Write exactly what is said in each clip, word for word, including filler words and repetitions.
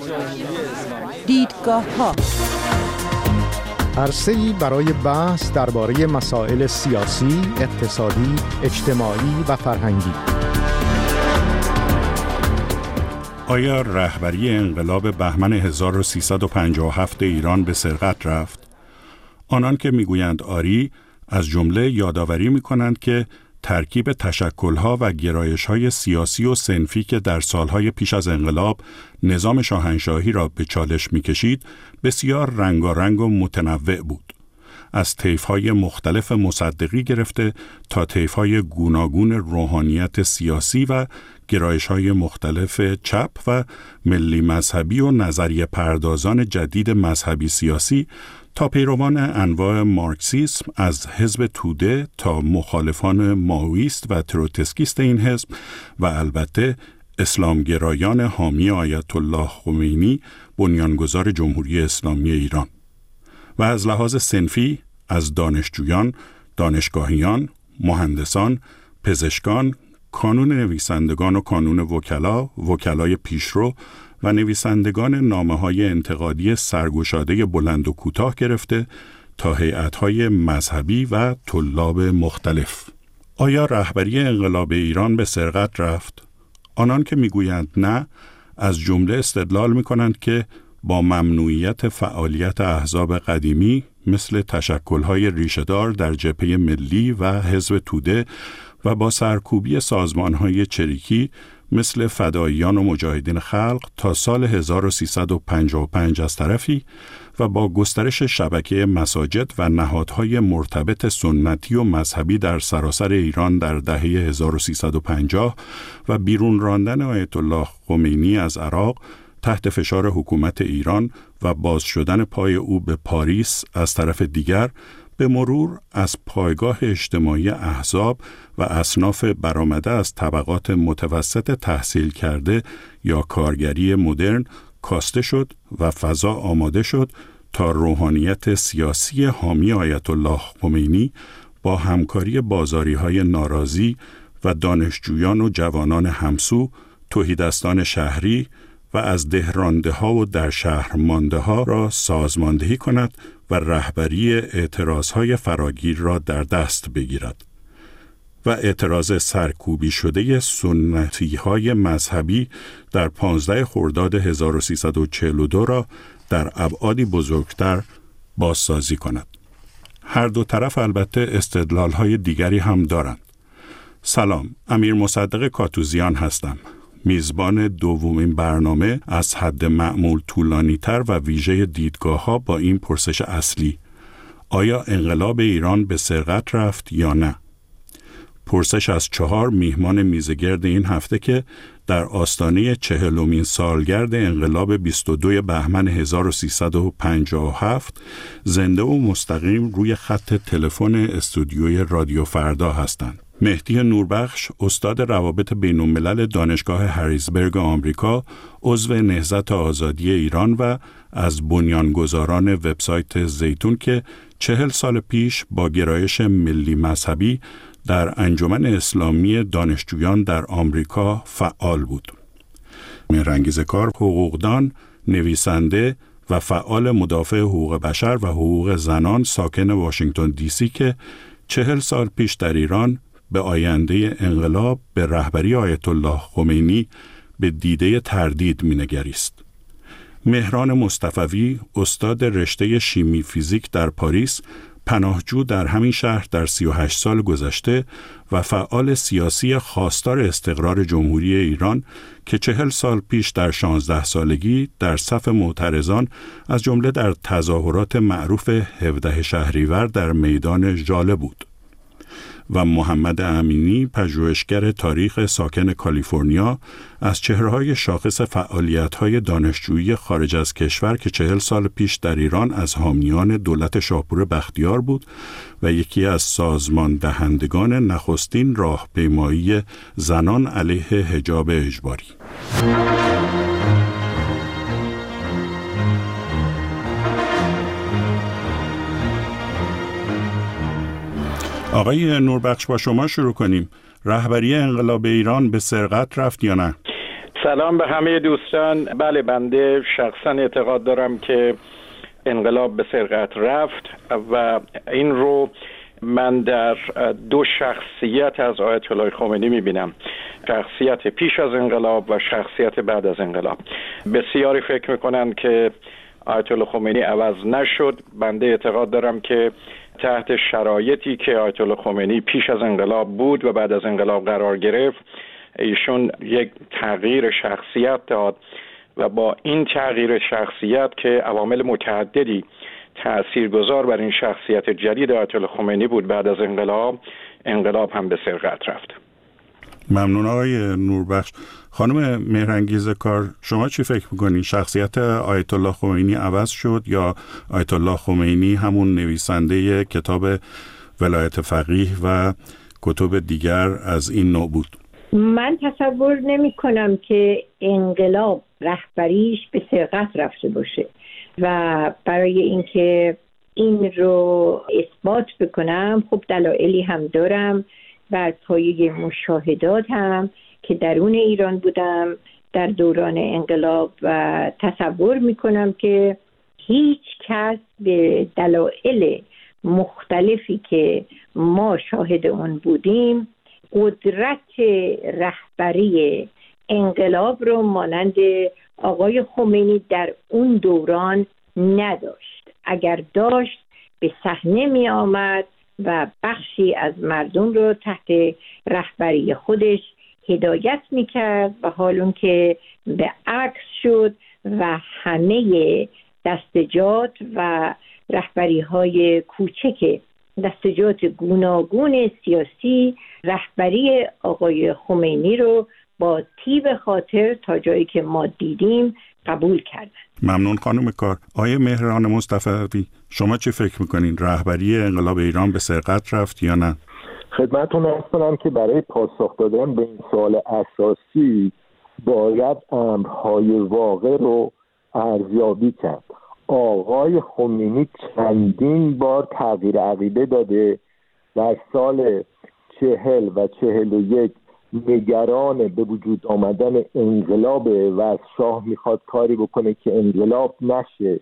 دیدگاه‌ها عرصه‌ای برای بحث درباره مسائل سیاسی، اقتصادی، اجتماعی و فرهنگی. آیا رهبری انقلاب بهمن هزار و سیصد و پنجاه و هفت ایران به سرقت رفت؟ آنان که میگویند آری، از جمله یادآوری می‌کنند که ترکیب تشکل‌ها و گرایش‌های سیاسی و صنفی که در سالهای پیش از انقلاب نظام شاهنشاهی را به چالش می‌کشید، بسیار رنگارنگ و متنوع بود. از طیف‌های مختلف مصدقی گرفته تا طیف‌های گوناگون روحانیت سیاسی و گرایش‌های مختلف چپ و ملی مذهبی و نظریه پردازان جدید مذهبی سیاسی تا پیروان انواع مارکسیسم از حزب توده تا مخالفان مائویست و تروتسکیست این حزب و البته اسلامگرایان حامی آیت الله خمینی، بنیانگذار جمهوری اسلامی ایران. و از لحاظ صنفی از دانشجویان، دانشگاهیان، مهندسان، پزشکان، کانون نویسندگان و کانون وکلا، وکلای پیشرو و نویسندگان نامه‌های انتقادی سرگشاده بلند و کوتاه گرفته تا هیئت‌های مذهبی و طلاب مختلف. آیا رهبری انقلاب ایران به سرقت رفت؟ آنان که میگویند نه، از جمله استدلال می‌کنند که با ممنوعیت فعالیت احزاب قدیمی مثل تشکل‌های ریشه‌دار در جبهه ملی و حزب توده و با سرکوبی سازمان‌های چریکی مثل فداییان و مجاهدین خلق تا سال هزار و سیصد و پنجاه و پنج از طرفی و با گسترش شبکه مساجد و نهادهای مرتبط سنتی و مذهبی در سراسر ایران در دهه هزار و سیصد و پنجاه و بیرون راندن آیت الله خمینی از عراق تحت فشار حکومت ایران و باز شدن پای او به پاریس از طرف دیگر، به مرور از پایگاه اجتماعی احزاب و اصناف برآمده از طبقات متوسط تحصیل کرده یا کارگری مدرن کاسته شد و فضا آماده شد تا روحانیت سیاسی حامی آیت الله خمینی با همکاری بازاری‌های ناراضی و دانشجویان و جوانان همسو، تهیدستان شهری و از دهرانده ها و در شهر مانده ها را سازماندهی کند و رهبری اعتراض های فراگیر را در دست بگیرد و اعتراض سرکوبی شده سنتی های مذهبی در پانزده خرداد هزار و سیصد و چهل و دو را در ابعادی بزرگتر بازسازی کند. هر دو طرف البته استدلال های دیگری هم دارند. سلام، امیر مصدق کاتوزیان هستم. میزبان دومین برنامه از حد معمول طولانی‌تر و ویژه دیدگاه‌ها با این پرسش اصلی: آیا انقلاب ایران به سرقت رفت یا نه؟ پرسش از چهار میهمان میزگرد این هفته که در آستانه چهلمین سالگرد انقلاب بیست و دو بهمن هزار و سیصد و پنجاه و هفت زنده و مستقیم روی خط تلفن استودیوی رادیو فردا هستند. مهدی نوربخش، استاد روابط بین الملل دانشگاه هریزبرگ آمریکا، عضو نهضت آزادی ایران و از بنیانگذاران وبسایت زیتون که چهل سال پیش با گرایش ملی مذهبی در انجمن اسلامی دانشجویان در آمریکا فعال بود. مهرانگیز کار، حقوقدان، نویسنده و فعال مدافع حقوق بشر و حقوق زنان ساکن واشنگتن دی سی که چهل سال پیش در ایران به آینده انقلاب به رهبری آیت الله خمینی به دیده تردید می‌نگریست. مهران مصطفوی، استاد رشته شیمی فیزیک در پاریس، پناهجو در همین شهر در سی و هشت سال گذشته و فعال سیاسی خواستار استقرار جمهوری ایران که چهل سال پیش در شانزده سالگی در صف معترضان از جمله در تظاهرات معروف هفدهم شهریور در میدان ژاله بود. و محمد امینی، پژوهشگر تاریخ ساکن کالیفرنیا، از چهره‌های شاخص فعالیت‌های دانشجویی خارج از کشور که چهل سال پیش در ایران از حامیان دولت شاپور بختیار بود و یکی از سازمان دهندگان نخستین راهپیمایی زنان علیه حجاب اجباری. آقای نوربخش، با شما شروع کنیم. رهبری انقلاب ایران به سرقت رفت یا نه؟ سلام به همه دوستان. بله، بنده شخصا اعتقاد دارم که انقلاب به سرقت رفت و این رو من در دو شخصیت از آیت الله خمینی میبینم، شخصیت پیش از انقلاب و شخصیت بعد از انقلاب. بسیاری فکر میکنند که آیت الله خمینی عوض نشد. بنده اعتقاد دارم که تحت شرایطی که آیت الله خمینی پیش از انقلاب بود و بعد از انقلاب قرار گرفت، ایشون یک تغییر شخصیت داد و با این تغییر شخصیت که عوامل متعددی تأثیرگذار بر این شخصیت جدید آیت الله خمینی بود، بعد از انقلاب انقلاب هم به سرقت رفت. ممنون آقای نوربخش. خانم مهرانگیز کار، شما چی فکر میکنین؟ شخصیت آیت الله خمینی عوض شد یا آیت الله خمینی همون نویسنده کتاب ولایت فقیه و کتب دیگر از این نوع بود؟ من تصور نمی کنم که انقلاب رهبریش به سرقت رفته باشه و برای اینکه این رو اثبات بکنم خب دلایلی هم دارم، بر پایه مشاهدات هم که درون ایران بودم در دوران انقلاب و تصور میکنم که هیچ کس به دلایل مختلفی که ما شاهد اون بودیم قدرت رهبری انقلاب رو مانند آقای خمینی در اون دوران نداشت. اگر داشت به صحنه می آمد و بخشی از مردم رو تحت رهبری خودش هدایت می کرد و حال اون که به عکس شد و همه دستجات و رهبری های کوچک دستجات گوناگون سیاسی رهبری آقای خمینی رو با طیب خاطر تا جایی که ما دیدیم قبول کردن. ممنون خانم کار. آیه مهران مصطفی، شما چی فکر میکنین؟ رهبری انقلاب ایران به سرقت رفت یا نه؟ خدمتتون عرض کنم که برای پاسخ دادن به این سوال اساسی باید امرهای واقع رو ارزیابی کرد. آقای خمینی چندین بار تغییر عقیده داده. در سال چهل و چهل و یک نگران به وجود آمدن انقلابه و از شاه میخواد کاری بکنه که انقلاب نشه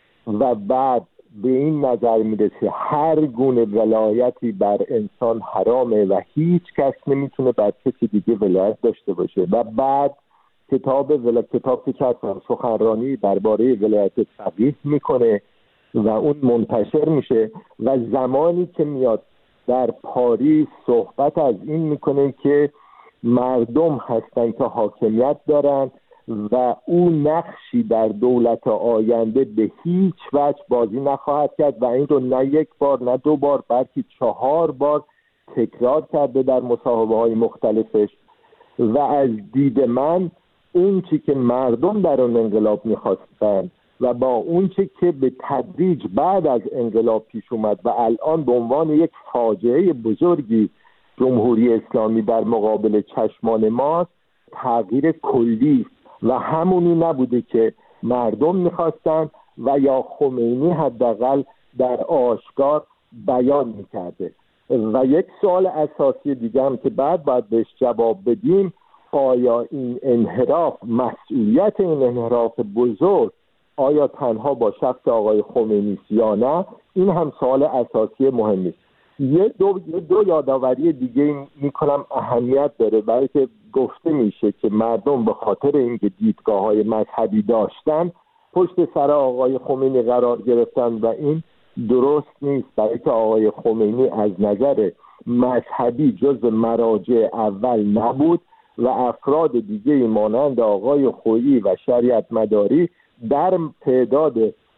و بعد به این نظر میرسه هر گونه ولایتی بر انسان حرامه و هیچ کس نمیتونه بر کسی دیگه ولایت داشته باشه و بعد کتاب ولایت کتاب که چند سخنرانی درباره ولایت فقیه میکنه و اون منتشر میشه و زمانی که میاد در پاریس صحبت از این میکنه که مردم هستن که حاکمیت دارن و او نقشی در دولت آینده به هیچ وجه بازی نخواهد کرد و این رو نه یک بار نه دو بار بلکه چهار بار تکرار کرده در مصاحبه های مختلفش. و از دید من اون چی که مردم در اون انقلاب میخواستن و با اون چی که به تدریج بعد از انقلاب پیش اومد و الان به عنوان یک فاجعه بزرگی جمهوری اسلامی در مقابل چشمان ماست، تغییر کلی و همونی نبوده که مردم میخواستن و یا خمینی حداقل در آشکار بیان میکرده. و یک سوال اساسی دیگه هم که بعد باید بهش جواب بدیم، آیا این انحراف، مسئولیت این انحراف بزرگ آیا تنها با شخص آقای خمینی یا نه؟ این هم سوال اساسی مهمی است. یه دو, دو یادآوری دیگه میکنم اهمیت داره، برای که گفته میشه که مردم به خاطر اینکه دیدگاه‌های مذهبی داشتن پشت سر آقای خمینی قرار گرفتن و این درست نیست، برای که آقای خمینی از نظر مذهبی جز مراجع اول نبود و افراد دیگه مانند آقای خویی و شریعت مداری در تعداد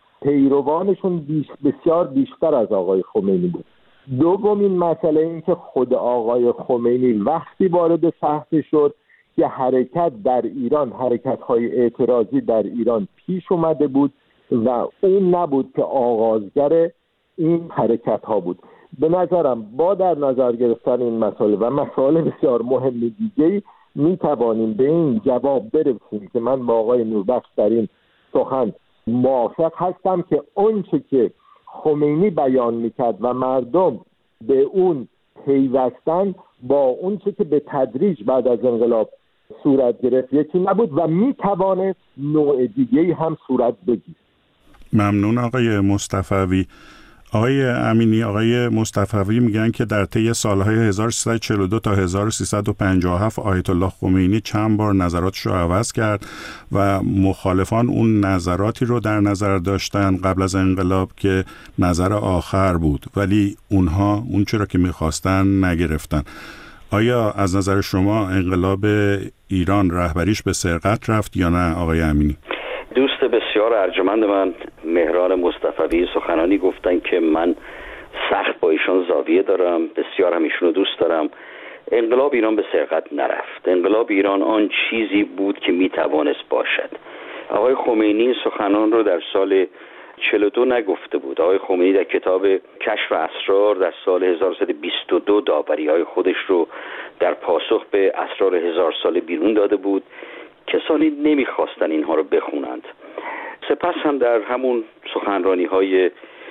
پیروانشون بیش بسیار بیشتر از آقای خمینی بود. دومین مسئله این که خود آقای خمینی وقتی وارد صحنه شد که حرکت در ایران، حرکت‌های اعتراضی در ایران پیش اومده بود و اون نبود که آغازگر این حرکت‌ها بود. به نظرم با در نظر گرفتن این مسئله و مسائل بسیار مهم دیگه‌ای می توانیم به این جواب برسیم که من با آقای نوربخش در این سخن موافق هستم که اون چه که خمینی بیان میکرد و مردم به اون پیوستن با اون چه که به تدریج بعد از انقلاب صورت گرفت، یکی نبود و میتوانست نوع دیگه‌ای هم صورت بگیره. ممنون آقای مصطفوی. آقای امینی، آقای مصطفوی میگن که در طی سالهای هزار و سیصد و چهل و دو تا هزار و سیصد و پنجاه و هفت آیت الله خمینی چند بار نظراتش رو عوض کرد و مخالفان اون نظراتی رو در نظر داشتن قبل از انقلاب که نظر آخر بود، ولی اونها اون چرا که میخواستن نگرفتن. آیا از نظر شما انقلاب ایران رهبریش به سرقت رفت یا نه آقای امینی؟ دوست بسیار ارجمند من مهران مصطفوی سخنانی گفتن که من سخت با ایشان زاویه دارم، بسیار هم ایشونو دوست دارم. انقلاب ایران به سرقت نرفت. انقلاب ایران آن چیزی بود که میتوانست باشد. آقای خمینی سخنان رو در سال چهل و دو نگفته بود. آقای خمینی در کتاب کشف اسرار در سال هزار و سیصد و بیست و دو داوری‌های خودش رو در پاسخ به اسرار هزار ساله بیرون داده بود. کسانی نمیخواستن اینها رو بخونند. سپس هم در همون سخنرانی‌های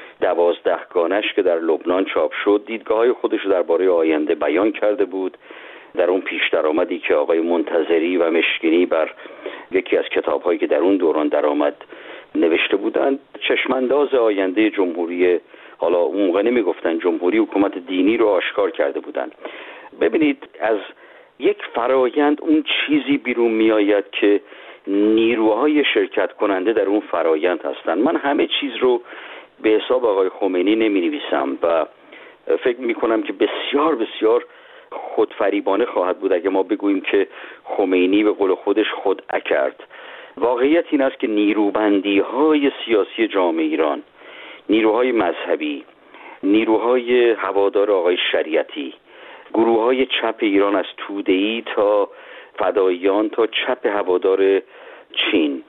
دوازدهگانش که در لبنان چاپ شد دیدگاه‌های خودش رو درباره آینده بیان کرده بود. در اون پیش درآمدی که آقای منتظری و مشکینی بر یکی از کتاب‌هایی که در اون دوران درآمد نوشته بودند چشمانداز آینده جمهوری، حالا اون موقع نمیگفتن جمهوری، حکومت دینی رو آشکار کرده بودند. ببینید از یک فرایند اون چیزی بیرون می آید که نیروهای شرکت کننده در اون فرایند هستند. من همه چیز رو به حساب آقای خمینی نمی نویسم و فکر می کنم که بسیار بسیار خودفریبانه خواهد بود اگه ما بگوییم که خمینی به قول خودش خدعه کرد. واقعیت این است که نیروبندی های سیاسی جامعه ایران، نیروهای مذهبی، نیروهای هوادار آقای شریعتی، گروه های چپ ایران از توده‌ای تا فداییان تا چپ هوادار چین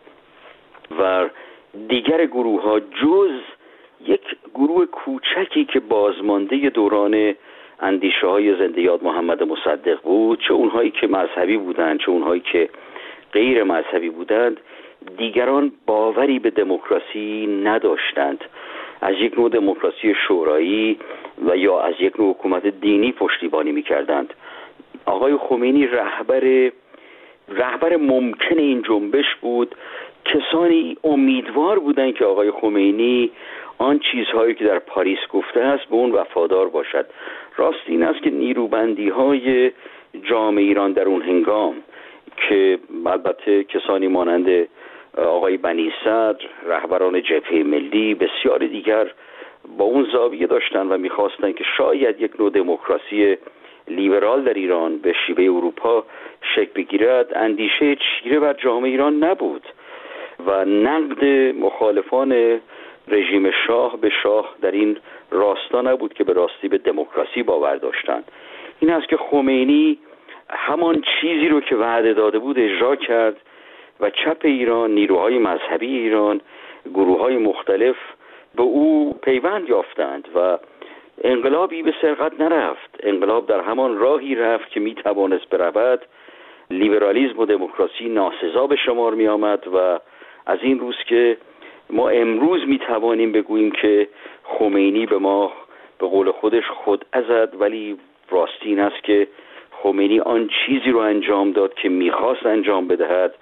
و دیگر گروه ها جز یک گروه کوچکی که بازمانده دوران اندیشه های زنده یاد محمد مصدق بود، چه اونهایی که مذهبی بودند چه اونهایی که غیر مذهبی بودند، دیگران باوری به دموکراسی نداشتند. از یک نوع دموکراسی شورایی و یا از یک نوع حکومت دینی پشتیبانی می‌کردند. آقای خمینی رهبر رهبر ممکن این جنبش بود. کسانی امیدوار بودند که آقای خمینی آن چیزهایی که در پاریس گفته است به اون وفادار باشد. راست این است که نیروبندی‌های جامعه ایران در اون هنگام که البته کسانی مانند آقای بنی صدر، رهبران جبهه ملی، بسیار دیگر با اون زاویه داشتن و میخواستن که شاید یک نوع دموکراسی لیبرال در ایران به شیوه اروپا شکل بگیرد، اندیشه چیره بر جامعه ایران نبود و نقد مخالفان رژیم شاه به شاه در این راستا نبود که به راستی به دموکراسی باور داشتند. این است که خمینی همان چیزی رو که وعده داده بود اجرا کرد و چپ ایران، نیروهای مذهبی ایران، گروه‌های مختلف به او پیوند یافتند و انقلابی به سرقت نرفت. انقلاب در همان راهی رفت که می توانست برود. لیبرالیسم و دموکراسی ناسزا به شمار می آمد و از این روز که ما امروز می توانیم بگوییم که خمینی به ما به قول خودش خدعه زد، ولی راستی این است که خمینی آن چیزی رو انجام داد که میخواست انجام بدهد.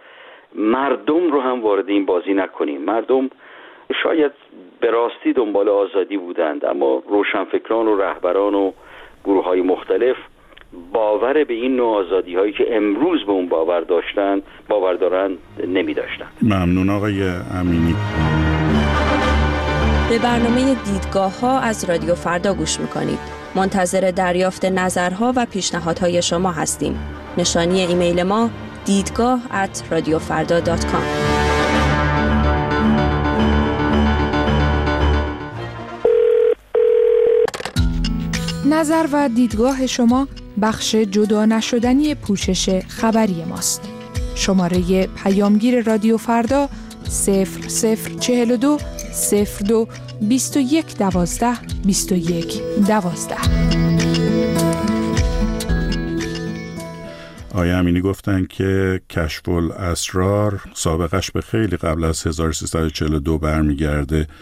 مردم رو هم وارد این بازی نکنیم. مردم شاید به راستی دنبال آزادی بودند، اما روشنفکران و رهبران و گروه های مختلف باور به این نوع آزادی هایی که امروز به اون باور داشتن باور دارن نمی داشتن. ممنون آقای امینی. به برنامه دیدگاه ها از رادیو فردا گوش میکنید. منتظر دریافت نظرها و پیشنهادهای شما هستیم. نشانی ایمیل ما دیدگاه ات رادیو فردا دات کام. نظر و دیدگاه شما بخش جدا نشدنی پوشش خبری ماست. شماره پیامگیر رادیو فردا صفر صفر چهل و دو صفر دو بیست و یک دوازده بیست و یک دوازده. آقای امینی گفتن که کشف الاسرار سابقش به خیلی قبل از هزار و سیصد و چهل و دو برمیگرده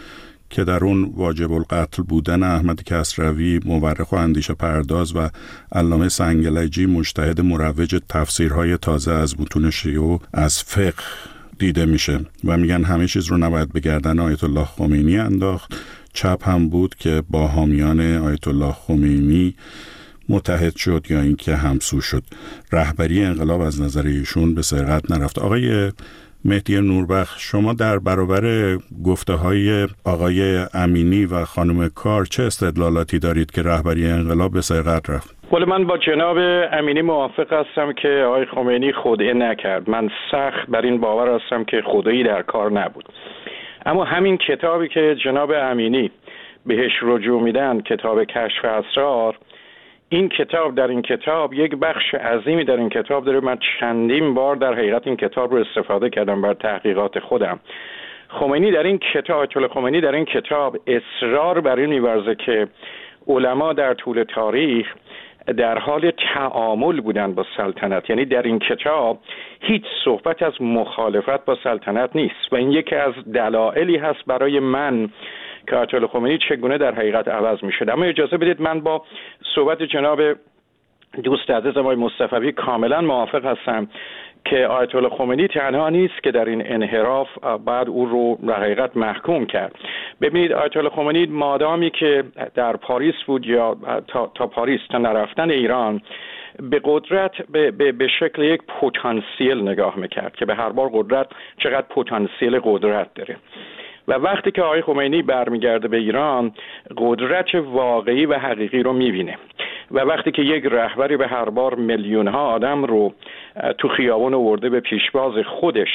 که در اون واجب القتل بودن احمد کسروی مورخ و اندیشه پرداز و علامه سنگلجی مجتهد مروج تفسیرهای تازه از متون شیعه از فقه دیده میشه و میگن همه چیز رو نباید به گردن آیت الله خمینی انداخت. چپ هم بود که با حامیان آیت الله خمینی متحد شد یا اینکه همسو شد. رهبری انقلاب از نظر ایشون به سرقت نرفت. آقای مهدی نوربخش، شما در برابر گفته های آقای امینی و خانم کار چه استدلالاتی دارید که رهبری انقلاب به سرقت رفت؟ ولی من با جناب امینی موافق هستم که آقای خمینی خودعه نکرد. من سخت بر این باور هستم که خودعه‌ای در کار نبود. اما همین کتابی که جناب امینی بهش رجوع میدن، کتاب کشف اسرار، این کتاب در این کتاب یک بخش عظیمی در این کتاب داره. من چندین بار در حقیقت این کتاب رو استفاده کردم بر تحقیقات خودم. خمینی در این کتاب، آیت الله خمینی در این کتاب اصرار بر این می‌ورزه که علما در طول تاریخ در حال تعامل بودن با سلطنت. یعنی در این کتاب هیچ صحبت از مخالفت با سلطنت نیست و این یکی از دلایلی هست برای من که آیت الله خمینی چگونه در حقیقت عوض می‌شد. اما اجازه بدید من با صحبت جناب دوست عزیزم آقای مصطفوی کاملا موافق هستم که آیت الله خمینی تنها نیست که در این انحراف بعد او رو در حقیقت محکوم کرد. ببینید آیت الله خمینی مادامی که در پاریس بود یا تا, تا پاریس تا نرفتن ایران به قدرت به, به, به شکل یک پتانسیل نگاه میکرد که به هر بار قدرت چقدر پتانسیل قدرت داره و وقتی که آقای خمینی برمیگرده به ایران قدرت واقعی و حقیقی رو میبینه و وقتی که یک رهبری به هر بار میلیون ها آدم رو تو خیابان آورده به پیشواز خودش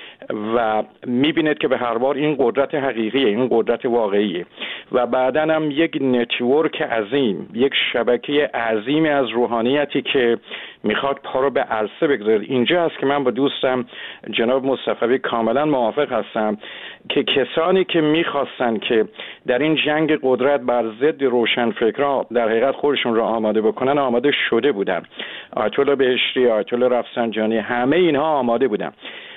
و میبیند که به هر بار این قدرت حقیقیه، این قدرت واقعیه و بعداً هم یک نتورک عظیم، یک شبکه عظیمی از روحانیتی که میخواد پا رو به عرصه بگذاره. اینجا هست که من با دوستم جناب مصطفی کاملا موافق هستم که کسانی که میخواستن که در این جنگ قدرت بر ضد روشنفکران در حقیقت خودشون رو آماده بکنن آماده شده بودن. آیت الله بهشتی، آیت الله رفسنجانی، همه اینها آماده بودن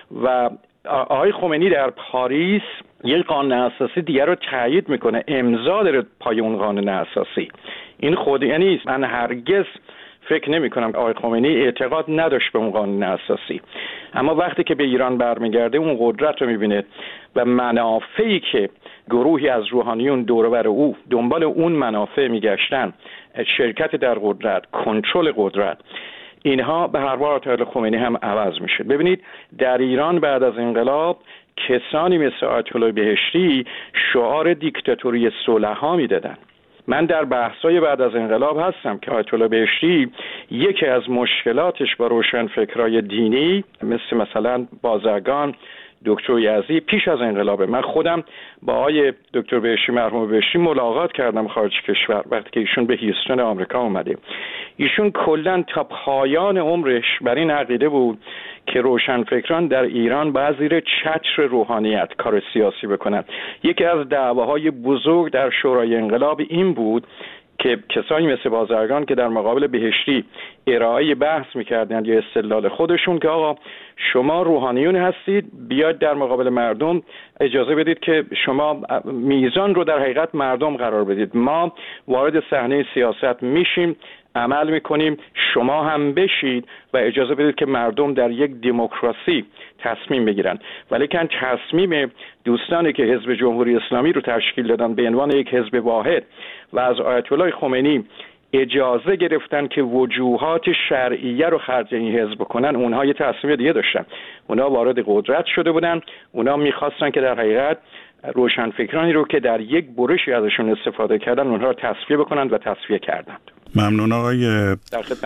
و آقای خمینی در پاریس یک قانون اساسی دیگر رو تایید میکنه، امضا داره پای اون قانون اساسی. این خودی نیست. من هرگز فکر نمی کنم آقای خمینی اعتقاد نداشت به اون قانون اساسی، اما وقتی که به ایران برمیگرده اون قدرت رو میبینه و منافعی که گروهی از روحانیون دور و بر او دنبال اون منافع میگشتن، شرکت در قدرت، کنترل قدرت، اینها به هر بار آیت الله خمینی هم عوض میشه. ببینید در ایران بعد از انقلاب کسانی مثل آیت الله بهشتی شعار دیکتاتوری صلح‌ها میدادن. من در بحث‌های بعد از انقلاب هستم که آیت الله بهشتی یکی از مشکلاتش با روشنفکرای دینی مثل مثلا بازرگان، دکتر یزدی پیش از انقلابه. من خودم با آقای دکتر بهشتی، مرحوم بهشتی ملاقات کردم خارج کشور وقتی که ایشون به هیوستن آمریکا اومده. ایشون کلاً تا پایان عمرش بر این عقیده بود که روشنفکران در ایران باید زیر چتر روحانیت کار سیاسی بکنند. یکی از دعواهای بزرگ در شورای انقلاب این بود که کسانی مثل بازرگان که در مقابل بهشتی ارائه بحث میکردند یا استدلال خودشون که آقا شما روحانیون هستید، بیاید در مقابل مردم اجازه بدید که شما میزان رو در حقیقت مردم قرار بدید، ما وارد صحنه سیاست میشیم، عمل میکنیم، شما هم بشید و اجازه بدید که مردم در یک دموکراسی تصمیم بگیرن. ولی که تصمیم دوستانی که حزب جمهوری اسلامی رو تشکیل دادن به عنوان یک حزب واحد و از آیت الله خمینی اجازه گرفتن که وجوهات شرعیه رو خرج این حزب کنن، اونها یه تصمیم دیگه داشتن. اونها وارد قدرت شده بودن، اونها میخواستن که در حقیقت روشنفکرانی رو که در یک برشی ازشون استفاده کردن اونها رو تصفیه بکنند و تصفیه کردند. ممنون آقای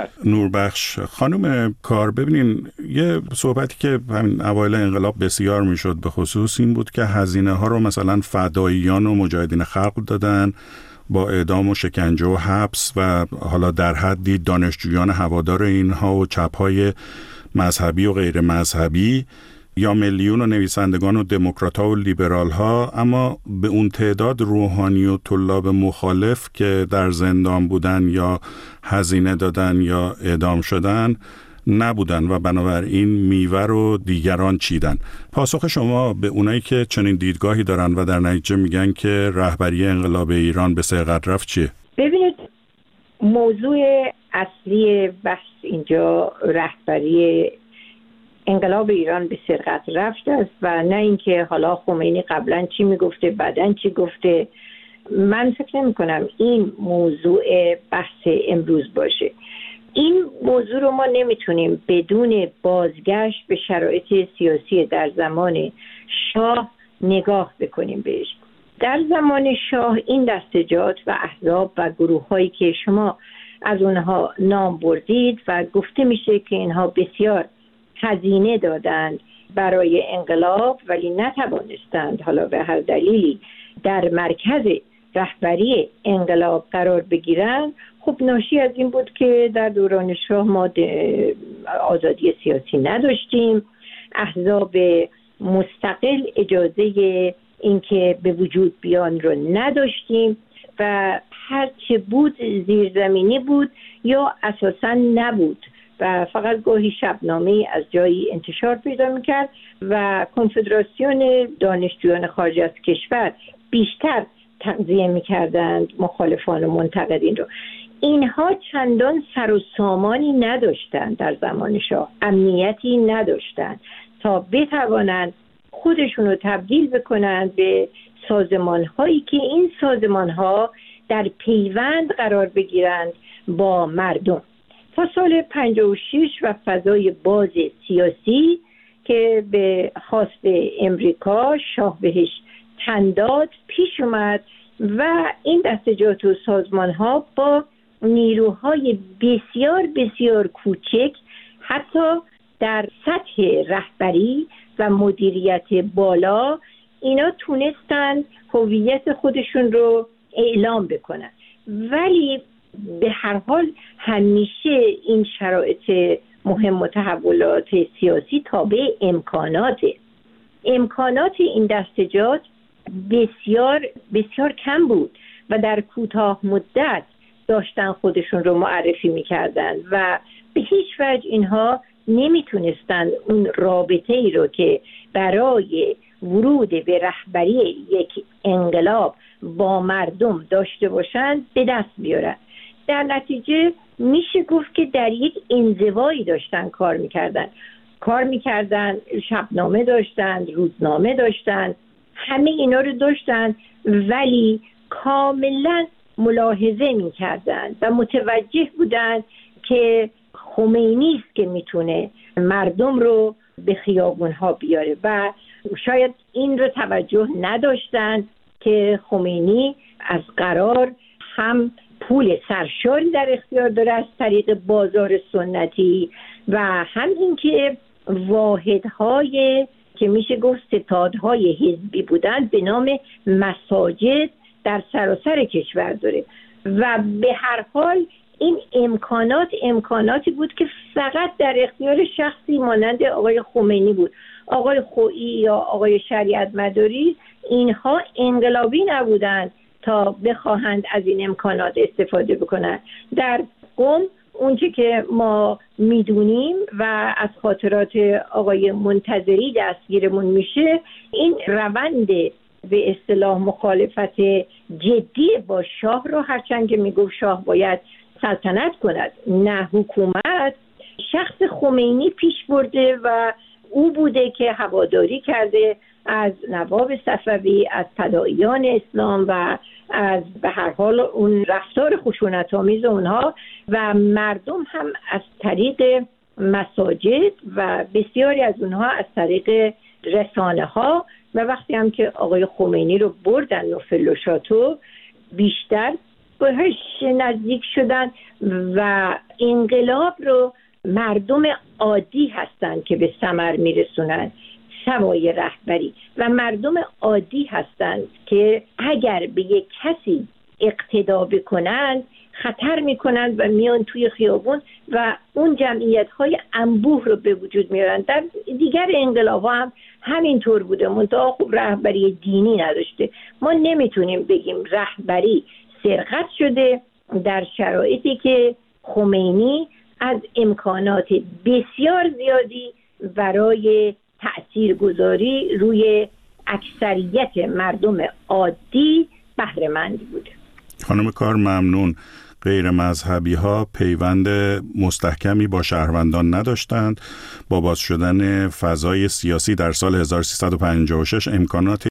نوربخش. خانم کار، ببینین یه صحبتی که همین اوایل انقلاب بسیار میشد به خصوص این بود که هزینه ها رو مثلا فداییان و مجاهدین خلق دادن با اعدام و شکنجه و حبس و حالا در حدی دانشجویان هوادار اینها و چپ‌های مذهبی و غیر مذهبی یا میلیون و نویسندگان و دموکرات‌ها و لیبرال‌ها، اما به اون تعداد روحانی و طلاب مخالف که در زندان بودن یا هزینه دادن یا اعدام شدن نبودن و بنابراین میوه رو دیگران چیدن. پاسخ شما به اونایی که چنین دیدگاهی دارن و در نتیجه میگن که رهبری انقلاب ایران به سرقت رفت چیه؟ ببینید، موضوع اصلی بحث اینجا رهبری انقلاب ایران به سرقت رفت است و نه اینکه حالا خمینی قبلا چی میگفته بعدن چی گفته. من فکر نمی کنم این موضوع بحث امروز باشه. این موضوع رو ما نمیتونیم بدون بازگشت به شرایط سیاسی در زمان شاه نگاه بکنیم بهش. در زمان شاه این دستجات و احزاب و گروه هایی که شما از اونها نام بردید و گفته میشه که اینها بسیار هزینه دادند برای انقلاب ولی نتوانستند حالا به هر دلیلی در مرکز رهبری انقلاب قرار بگیرن، خب ناشی از این بود که در دوران شاه ما آزادی سیاسی نداشتیم، احزاب مستقل اجازه اینکه به وجود بیان رو نداشتیم و هر چه بود زیرزمینی بود یا اساساً نبود و فقط گاهی شبنامه‌ای از جایی انتشار پیدا می‌کرد و کنفدراسیون دانشجویان خارج از کشور بیشتر تغذیه می‌کردند مخالفان و منتقدین رو. اینها چندان سر و سامانی نداشتند در زمان شاه، امنیتی نداشتند تا بتوانند خودشون رو تبدیل بکنند به سازمان‌هایی که این سازمان‌ها در پیوند قرار بگیرند با مردم. تا سال پنجاه و شش و فضای باز سیاسی که به خواست امریکا شاه بهش تن داد پیش اومد و این دستجات و سازمان‌ها با نیروهای بسیار بسیار کوچک حتی در سطح رهبری و مدیریت بالا اینا تونستن هویت خودشون رو اعلام بکنن. ولی به هر حال همیشه این شرایط مهم و تحولات سیاسی تابع امکانات امکانات این دستجات بسیار بسیار کم بود و در کوتاه مدت داشتن خودشون رو معرفی میکردن و به هیچ وجه اینها نمیتونستن اون رابطه ای رو که برای ورود به رهبری یک انقلاب با مردم داشته باشند به دست بیارن. در نتیجه میشه گفت که در یک انزوایی داشتن کار میکردن کار میکردن شبنامه داشتن، روزنامه داشتن، همه اینا رو داشتن ولی کاملا ملاحظه میکردن و متوجه بودن که خمینی است که میتونه مردم رو به خیابونها بیاره و شاید این رو توجه نداشتن که خمینی از قرار هم پول سرشاری در اختیار داره از طریق بازار سنتی و هم اینکه واحدهای که میشه گفت ستادهای حزبی بودن به نام مساجد در سراسر کشور داره و به هر حال این امکانات امکاناتی بود که فقط در اختیار شخصی مانند آقای خمینی بود. آقای خویی یا آقای شریعت مداری اینها انقلابی نبودند تا بخواهند از این امکانات استفاده بکنند. در قم اونچه که ما میدونیم و از خاطرات آقای منتظری دستگیرمون میشه این روند به اصطلاح مخالفت جدی با شاه رو، هرچند که میگفت شاه باید سلطنت کند نه حکومت، شخص خمینی پیش برده و او بوده که هواداری کرده از نواب صفوی، از فداییان اسلام و از به هر حال اون رفتار خشونت‌آمیز اونها و مردم هم از طریق مساجد و بسیاری از اونها از طریق رسانه ها و وقتی هم که آقای خمینی رو بردن نوفل و شاتو بیشتر بهش نزدیک شدن و انقلاب رو مردم عادی هستند که به ثمر میرسونن سوای رهبری و مردم عادی هستند که اگر به یک کسی اقتدا بکنند خطر میکنند و میان توی خیابون و اون جمعیت های انبوه رو به وجود میارن. در دیگر انقلاب ها هم همینطور بوده، منتها خب رهبری دینی نداشته. ما نمیتونیم بگیم رهبری سرقت شده در شرایطی که خمینی از امکانات بسیار زیادی برای تأثیرگذاری روی اکثریت مردم عادی بهره مند بوده. خانم کار ممنون. غیر مذهبی ها پیوند مستحکمی با شهروندان نداشتند. با باز شدن فضای سیاسی در سال هزار و سیصد و پنجاه و شش امکانات